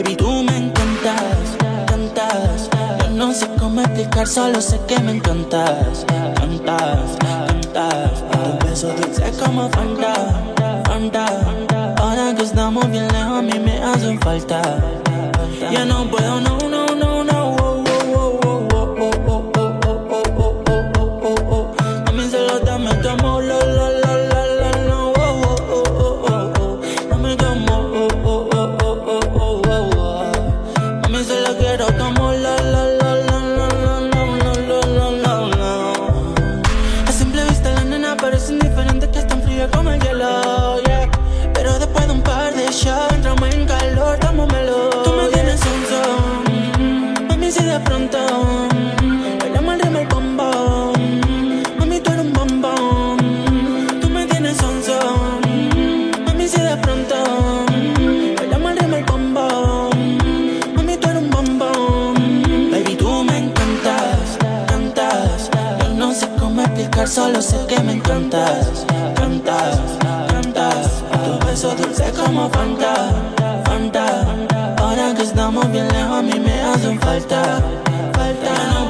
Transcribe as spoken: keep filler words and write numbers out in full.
Baby, tú me encantas, cantas. Yo no sé cómo explicar, solo sé que me encantas. Cantas, cantas. Tu beso dulce como Fanta, Fanta. Ahora que estamos bien lejos, a mí me hacen falta. Ya no puedo, no, no, no, no. Oh, oh, oh, oh, oh, oh, oh, oh, oh, oh, oh, oh. A mí solo dame tu amor, la, la, la, la, la, la. Oh, oh, oh, oh, oh, oh. Dame tu amor, oh, oh, oh, oh, oh, oh, oh, oh. A mí solo quiero tu amor, la, la, la, la, la, la, la, la, la, la, la. A simple vista la nena parece indiferente, que es tan fría como el hielo, yeah. Pero después de un par de shots entramos en calor, dámosmelo. Tú me tienes sonso, mm, mami, si de pronto mm, bailamos al ritmo el bombón, mm, mami, tú eres un bombón. Tú me tienes sonso, mm, mami, si de pronto mm, bailamos al ritmo el bombón, mm, mami, tú eres un bombón. Baby, tú me encantas, cantas. Yo no sé cómo explicar, solo sé que me encantas. Cantas, cantas. Tu beso dulce como Fanta, Fanta. Ahora que estamos bien lejos, a mí me hacen falta, falta.